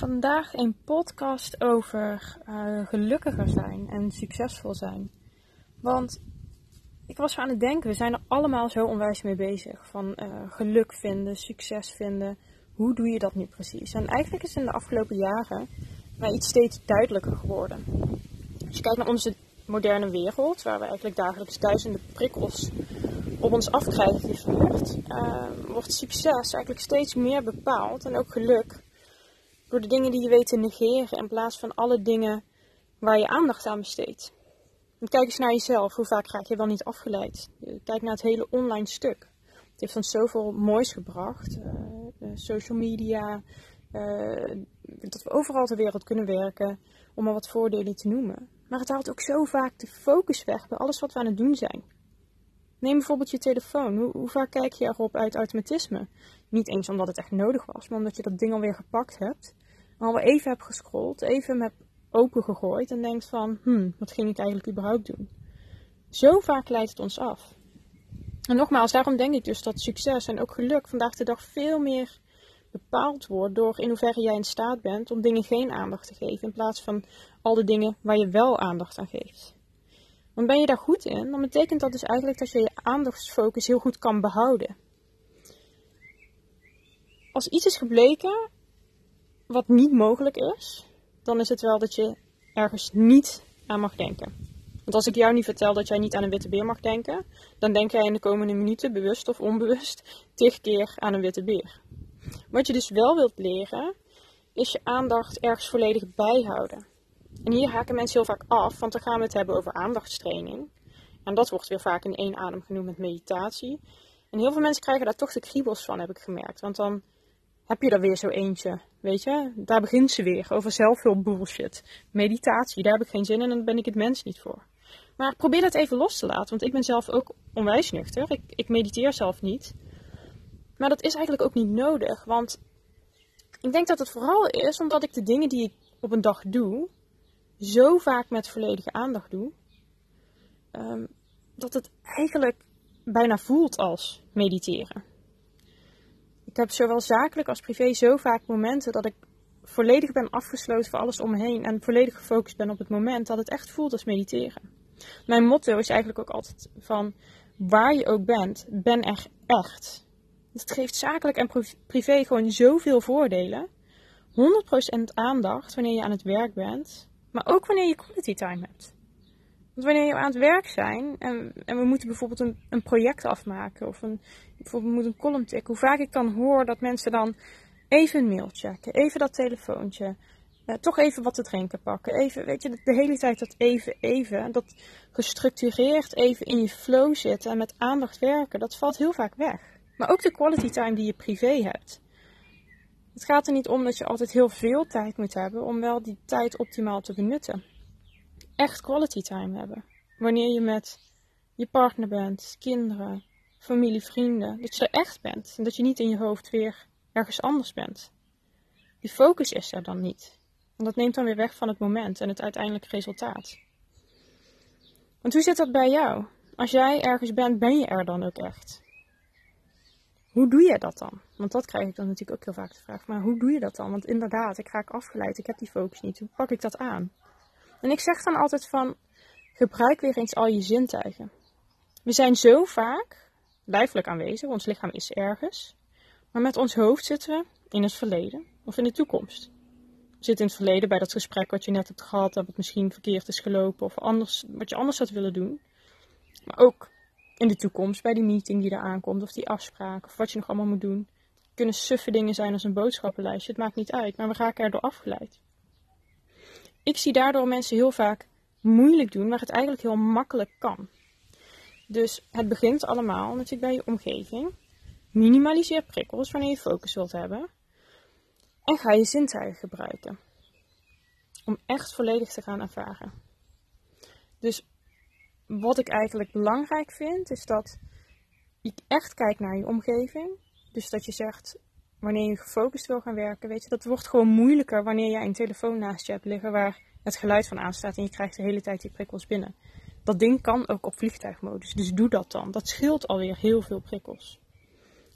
Vandaag een podcast over gelukkiger zijn en succesvol zijn. Want ik was aan het denken, we zijn er allemaal zo onwijs mee bezig. Van geluk vinden, succes vinden. Hoe doe je dat nu precies? En eigenlijk is in de afgelopen jaren mij iets steeds duidelijker geworden. Als je kijkt naar onze moderne wereld, waar we eigenlijk dagelijks duizenden prikkels op ons afkrijgen gestuurd, wordt succes eigenlijk steeds meer bepaald en ook geluk door de dingen die je weet te negeren in plaats van alle dingen waar je aandacht aan besteedt. En kijk eens naar jezelf. Hoe vaak raak je wel niet afgeleid? Kijk naar het hele online stuk. Het heeft ons zoveel moois gebracht. Social media. Dat we overal ter wereld kunnen werken. Om maar wat voordelen te noemen. Maar het haalt ook zo vaak de focus weg bij alles wat we aan het doen zijn. Neem bijvoorbeeld je telefoon. Hoe vaak kijk je erop uit automatisme? Niet eens omdat het echt nodig was, maar omdat je dat ding alweer gepakt hebt. Alweer even hebt gescrolld, even hebt opengegooid en denkt van, wat ging ik eigenlijk überhaupt doen? Zo vaak leidt het ons af. En nogmaals, daarom denk ik dus dat succes en ook geluk vandaag de dag veel meer bepaald wordt door in hoeverre jij in staat bent om dingen geen aandacht te geven, in plaats van al de dingen waar je wel aandacht aan geeft. Want ben je daar goed in, dan betekent dat dus eigenlijk dat je je aandachtsfocus heel goed kan behouden. Als iets is gebleken wat niet mogelijk is, dan is het wel dat je ergens niet aan mag denken. Want als ik jou nu vertel dat jij niet aan een witte beer mag denken, dan denk jij in de komende minuten, bewust of onbewust, 10 keer aan een witte beer. Wat je dus wel wilt leren, is je aandacht ergens volledig bijhouden. En hier haken mensen heel vaak af, want dan gaan we het hebben over aandachtstraining. En dat wordt weer vaak in één adem genoemd met meditatie. En heel veel mensen krijgen daar toch de kriebels van, heb ik gemerkt. Want dan heb je er weer zo eentje, weet je. Daar begint ze weer, over zelfhulp bullshit. Meditatie, daar heb ik geen zin in en dan ben ik het mens niet voor. Maar probeer dat even los te laten, want ik ben zelf ook onwijs nuchter. Ik mediteer zelf niet. Maar dat is eigenlijk ook niet nodig, want ik denk dat het vooral is omdat ik de dingen die ik op een dag doe, zo vaak met volledige aandacht doe, dat het eigenlijk bijna voelt als mediteren. Ik heb zowel zakelijk als privé zo vaak momenten dat ik volledig ben afgesloten voor alles om me heen en volledig gefocust ben op het moment dat het echt voelt als mediteren. Mijn motto is eigenlijk ook altijd van, waar je ook bent, ben er echt. Het geeft zakelijk en privé gewoon zoveel voordelen. 100% aandacht wanneer je aan het werk bent, maar ook wanneer je quality time hebt. Want wanneer je aan het werk zijn en we moeten bijvoorbeeld een project afmaken of bijvoorbeeld we moeten een column tikken. Hoe vaak ik dan hoor dat mensen dan even een mail checken, even dat telefoontje, toch even wat te drinken pakken. Even, weet je, de hele tijd dat even, dat gestructureerd even in je flow zitten en met aandacht werken, dat valt heel vaak weg. Maar ook de quality time die je privé hebt. Het gaat er niet om dat je altijd heel veel tijd moet hebben om wel die tijd optimaal te benutten. Echt quality time hebben. Wanneer je met je partner bent, kinderen, familie, vrienden. Dat je er echt bent. En dat je niet in je hoofd weer ergens anders bent. Die focus is er dan niet. En dat neemt dan weer weg van het moment en het uiteindelijke resultaat. Want hoe zit dat bij jou? Als jij ergens bent, ben je er dan ook echt? Hoe doe je dat dan? Want dat krijg ik dan natuurlijk ook heel vaak de vraag. Maar hoe doe je dat dan? Want inderdaad, ik raak afgeleid. Ik heb die focus niet. Hoe pak ik dat aan? En ik zeg dan altijd van, gebruik weer eens al je zintuigen. We zijn zo vaak lijfelijk aanwezig. Ons lichaam is ergens. Maar met ons hoofd zitten we in het verleden of in de toekomst. We zitten in het verleden bij dat gesprek wat je net hebt gehad. Dat het misschien verkeerd is gelopen. Of anders, wat je anders had willen doen. Maar ook in de toekomst bij die meeting die er aankomt. Of die afspraak. Of wat je nog allemaal moet doen. Het kunnen suffe dingen zijn als een boodschappenlijstje. Het maakt niet uit. Maar we raken erdoor afgeleid. Ik zie daardoor mensen heel vaak moeilijk doen waar het eigenlijk heel makkelijk kan. Dus het begint allemaal natuurlijk bij je omgeving. Minimaliseer prikkels wanneer je focus wilt hebben. En ga je zintuigen gebruiken. Om echt volledig te gaan ervaren. Dus wat ik eigenlijk belangrijk vind is dat je echt kijkt naar je omgeving. Dus dat je zegt, wanneer je gefocust wil gaan werken, weet je, dat wordt gewoon moeilijker wanneer jij een telefoon naast je hebt liggen waar het geluid van aanstaat en je krijgt de hele tijd die prikkels binnen. Dat ding kan ook op vliegtuigmodus, dus doe dat dan. Dat scheelt alweer heel veel prikkels.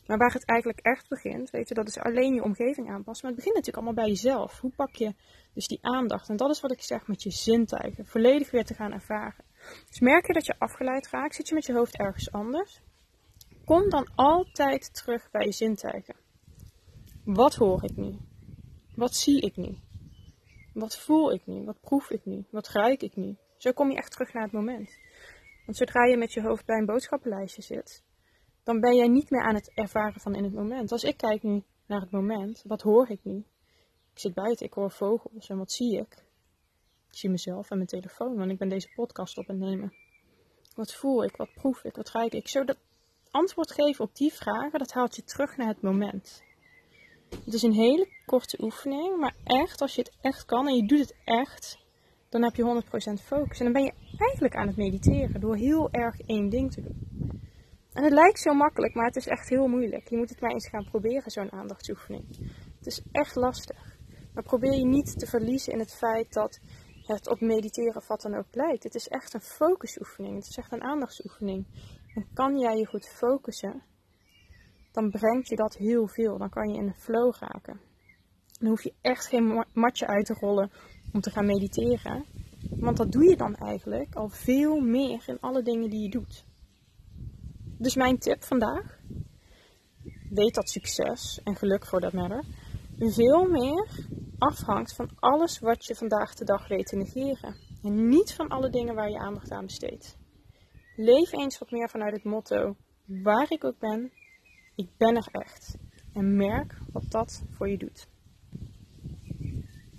Maar waar het eigenlijk echt begint, weet je, dat is alleen je omgeving aanpassen. Maar het begint natuurlijk allemaal bij jezelf. Hoe pak je dus die aandacht? En dat is wat ik zeg met je zintuigen. Volledig weer te gaan ervaren. Dus merk je dat je afgeleid raakt, zit je met je hoofd ergens anders. Kom dan altijd terug bij je zintuigen. Wat hoor ik nu? Wat zie ik nu? Wat voel ik nu? Wat proef ik nu? Wat ruik ik nu? Zo kom je echt terug naar het moment. Want zodra je met je hoofd bij een boodschappenlijstje zit, dan ben jij niet meer aan het ervaren van in het moment. Als ik kijk nu naar het moment, wat hoor ik nu? Ik zit buiten, ik hoor vogels en wat zie ik? Ik zie mezelf en mijn telefoon, want ik ben deze podcast op het nemen. Wat voel ik? Wat proef ik? Wat ruik ik? Zo dat antwoord geven op die vragen, dat haalt je terug naar het moment. Het is een hele korte oefening, maar echt, als je het echt kan en je doet het echt, dan heb je 100% focus. En dan ben je eigenlijk aan het mediteren door heel erg één ding te doen. En het lijkt zo makkelijk, maar het is echt heel moeilijk. Je moet het maar eens gaan proberen, zo'n aandachtsoefening. Het is echt lastig. Maar probeer je niet te verliezen in het feit dat het op mediteren of wat dan ook lijkt. Het is echt een focusoefening. Het is echt een aandachtsoefening. En kan jij je goed focussen, dan brengt je dat heel veel. Dan kan je in een flow raken. Dan hoef je echt geen matje uit te rollen om te gaan mediteren. Want dat doe je dan eigenlijk al veel meer in alle dingen die je doet. Dus mijn tip vandaag. Weet dat succes en geluk voor dat matter veel meer afhangt van alles wat je vandaag de dag weet te negeren. En niet van alle dingen waar je aandacht aan besteedt. Leef eens wat meer vanuit het motto, waar ik ook ben, ik ben er echt. En merk wat dat voor je doet.